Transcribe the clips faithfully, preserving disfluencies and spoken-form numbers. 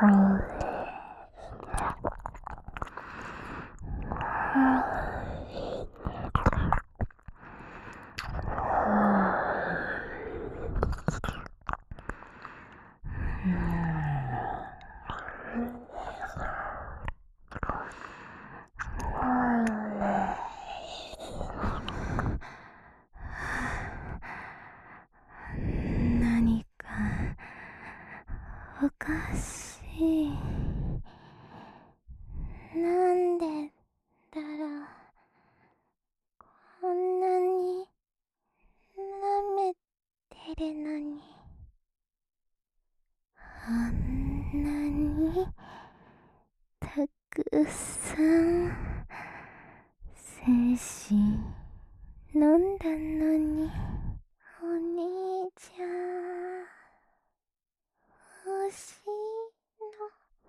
何かおかしい。なんでだろう。こんなに舐めてるのに、あんなにたくさん精子飲んだのに、お兄ちゃん欲しいの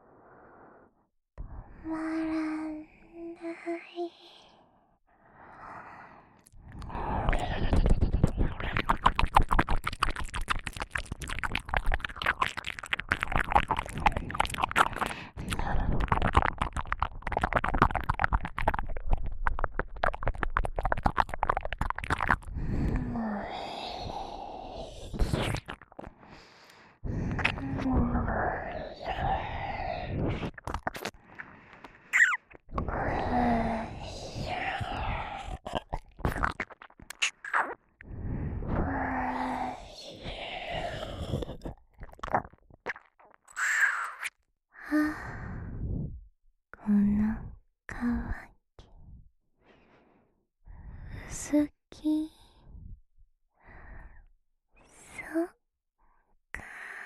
止まらない。この乾き好き。そっか、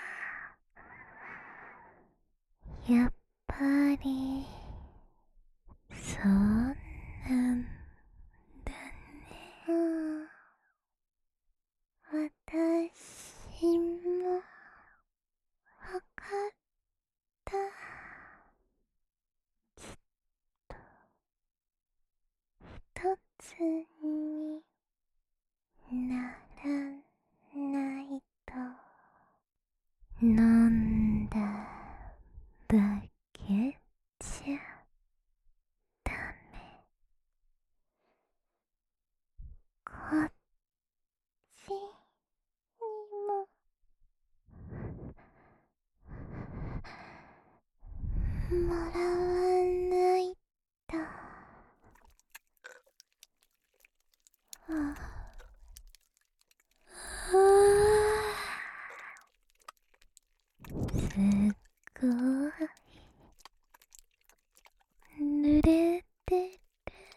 やっぱりそうなんだね。うん、私もわかった。きっと一つにならないと。飲んだだけじゃダメ。こっちにももらわないと。ああ、すごい濡れてる。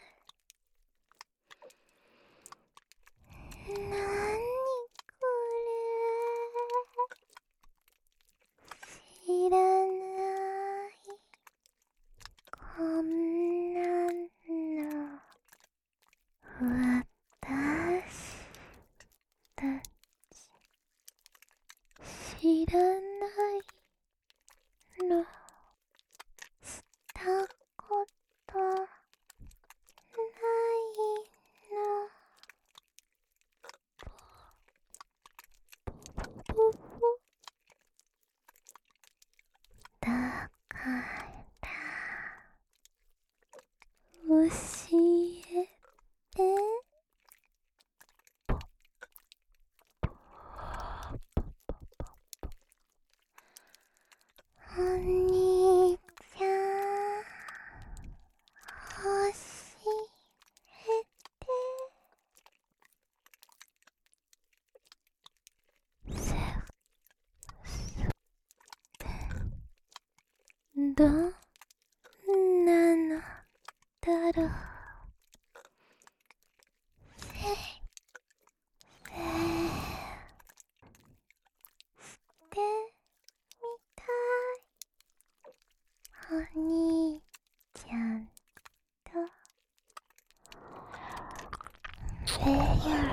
なにこれ、知らない。こんなの私たち知らないの。したことないの。ポポポ。だから教えて。ポポお兄ちゃん教えて。せどんなのだろう。せせしてみたい。お兄ちゃんとせや。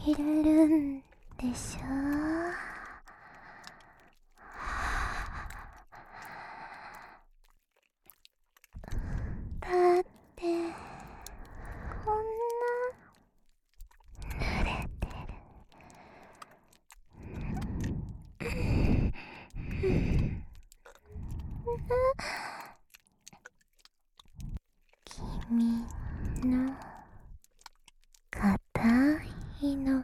いれるんでしょ。だってこんな濡れてる。君の硬いのが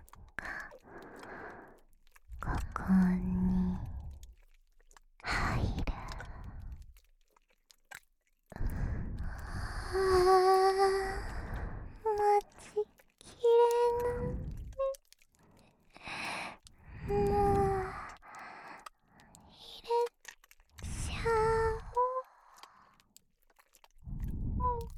ここに入る。ああ、待ちきれない。もう入れちゃおう。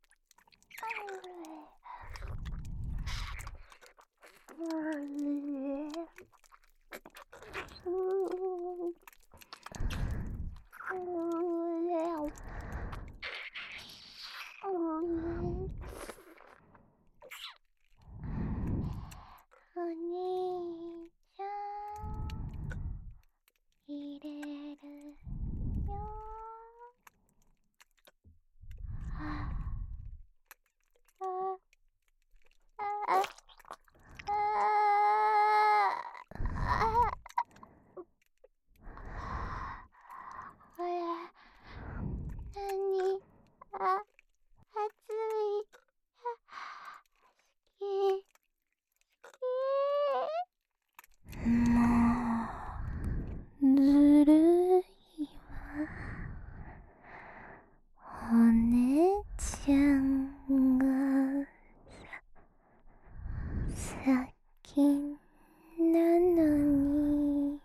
お兄ちゃん入れるよ。ああああこれ何あ暑い好き好き。もうずるいわ。お姉ちゃんが先なのに。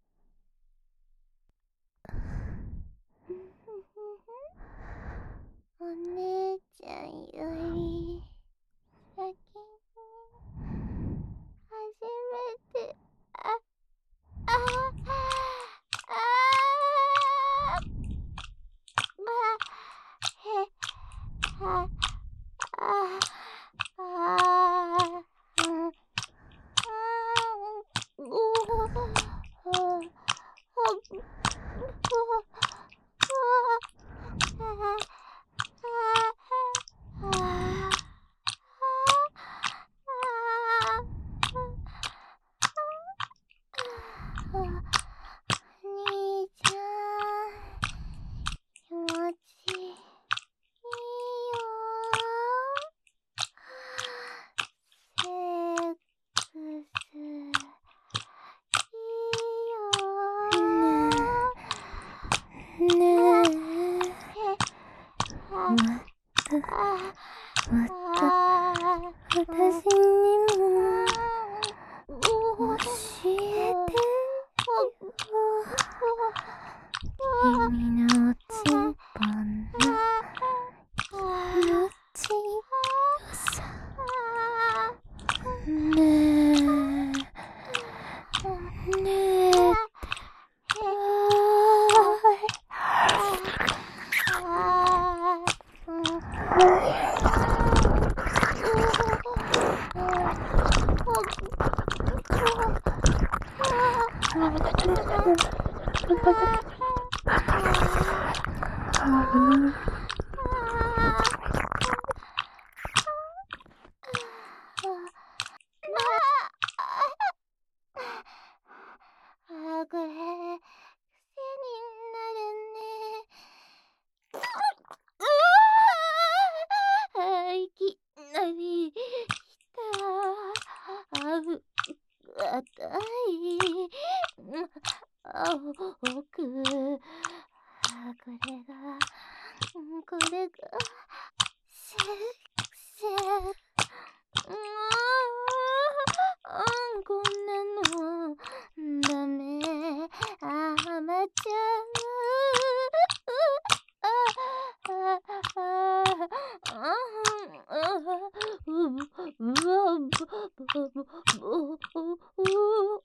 お姉ちゃんより先に初めてああああまへはああうん兄ちゃん気持ちいいよ。セックスいいよ。ねえねえまたまた私にも教えてよ。君のチンポンの気持ちよさ。ねえねえあ、これ癖になるね。うわあ、いきなり来た。あぶ、あたい。あ、奥。あ、これが、これが、せ、せ、うわあ、こんなの、ダメ。あ、ハマっちゃう。あ、あ、あ、あ、あ、う、うわ、ぼ、ぼ、ぼ、ぼ、う、う、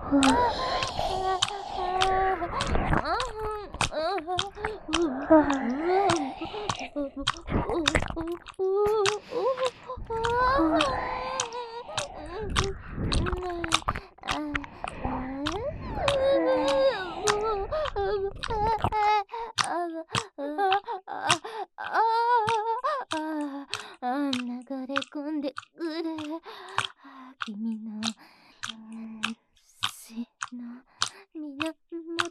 流れ込んでくる君の血の源が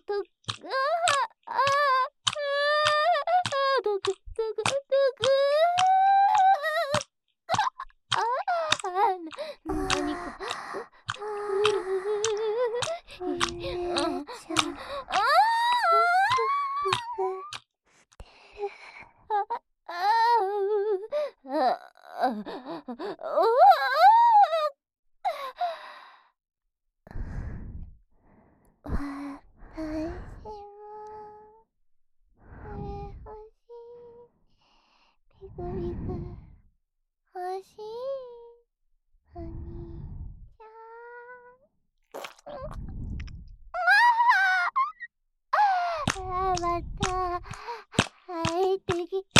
ドクドクドク何かお姉ちゃんまた入ってきた。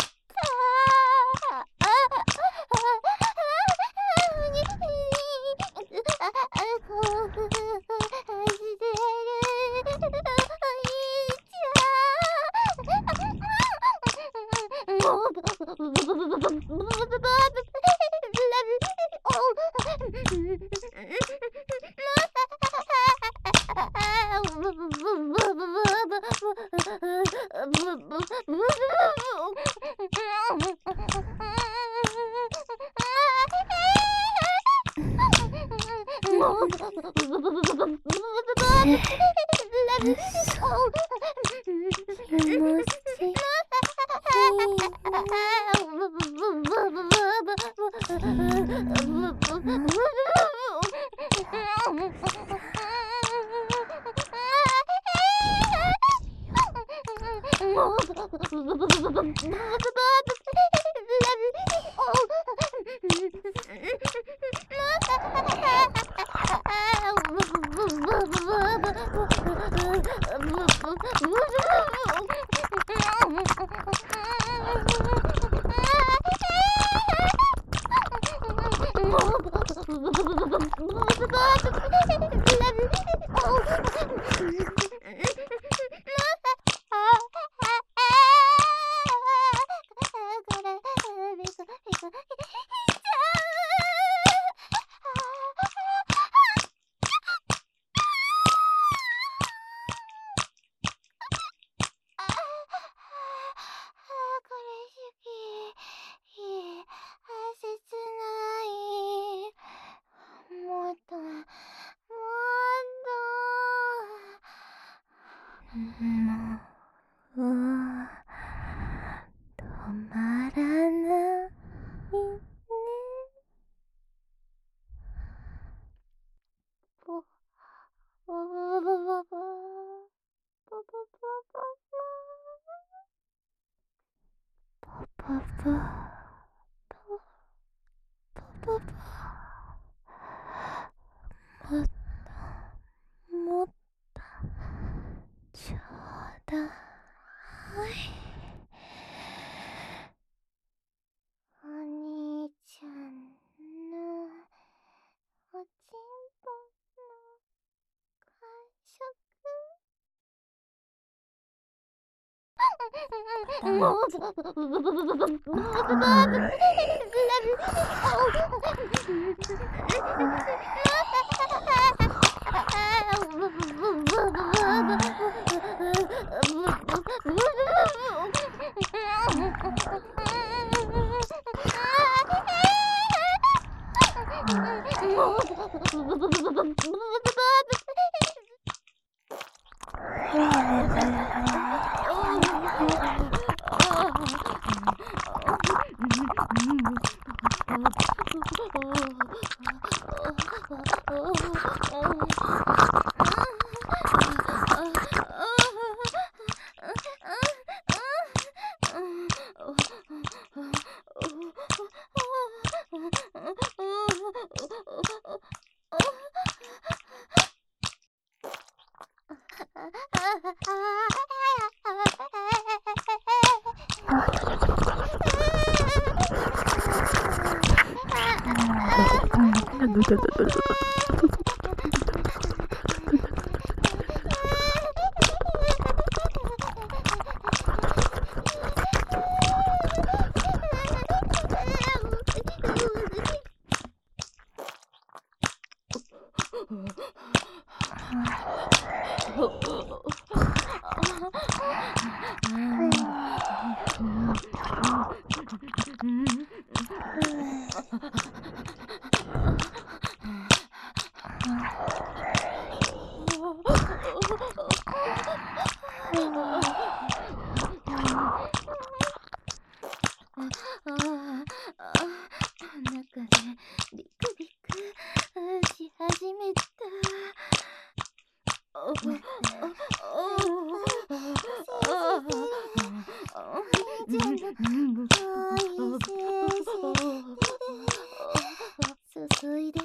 注いで。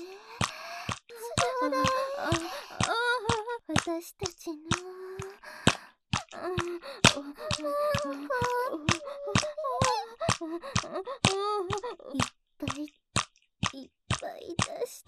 私たちのいっぱいいっぱい出して。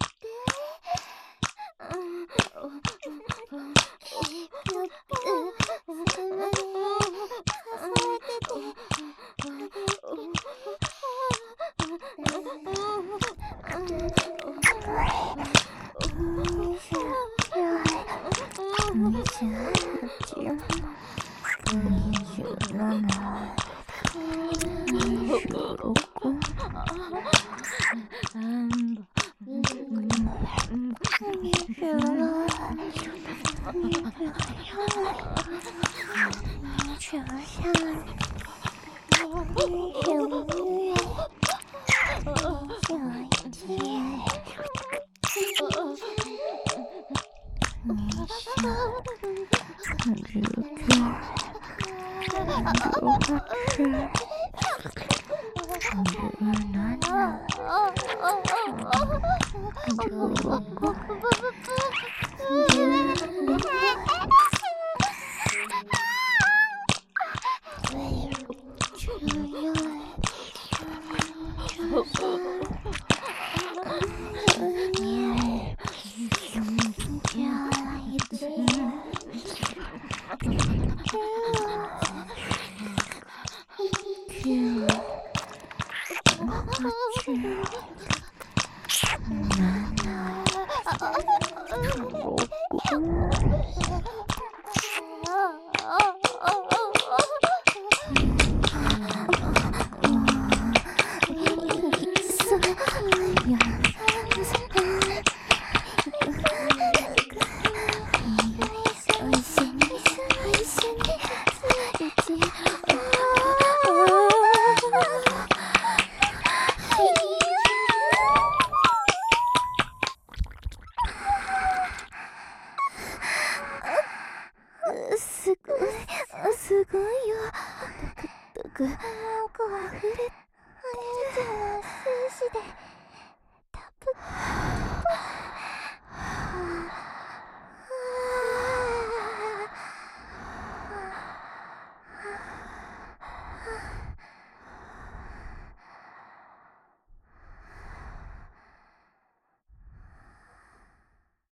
すごい、すごいよ。とくとく。